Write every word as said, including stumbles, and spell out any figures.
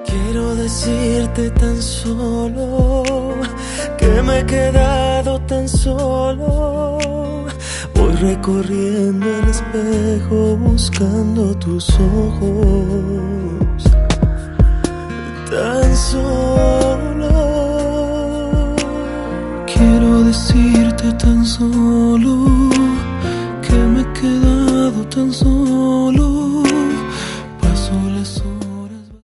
Quiero decirte tan solo que me he quedado tan solo. Voy recorriendo el espejo buscando tus ojos. Tan solo. Quiero decirte tan solo que me he quedado tan solo.